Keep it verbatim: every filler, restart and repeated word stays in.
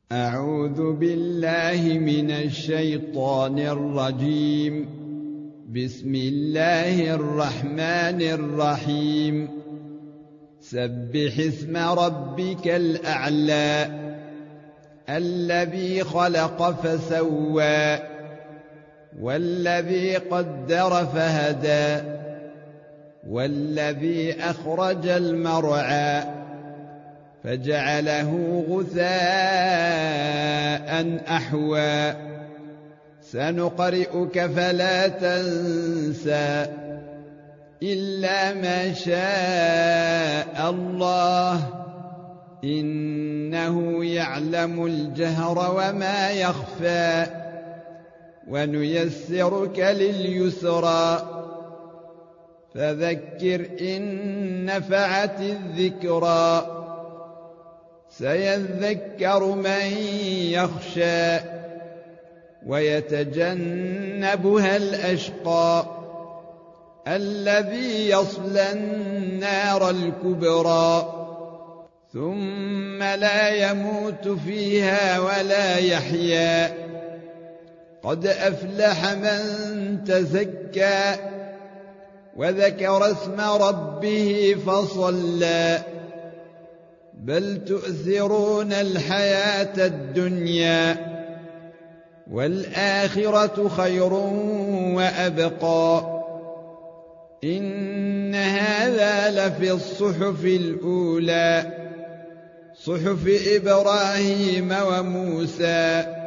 أعوذ بالله من الشيطان الرجيم. بسم الله الرحمن الرحيم. سبح اسم ربك الأعلى الذي خلق فسوى والذي قدر فهدى والذي أخرج المرعى فجعله غثاء أحوى سنقرئك فلا تنسى إلا ما شاء الله إنه يعلم الجهر وما يخفى ونيسرك لليسرى فذكر إن نفعت الذكرى سيذكر من يخشى ويتجنبها الأشقى الذي يصلى النار الكبرى ثم لا يموت فيها ولا يحيا قد أفلح من تزكى وذكر اسم ربه فصلى بل تؤثرون الحياة الدنيا والآخرة خير وأبقى إن هذا لفي الصحف الأولى صحف إبراهيم وموسى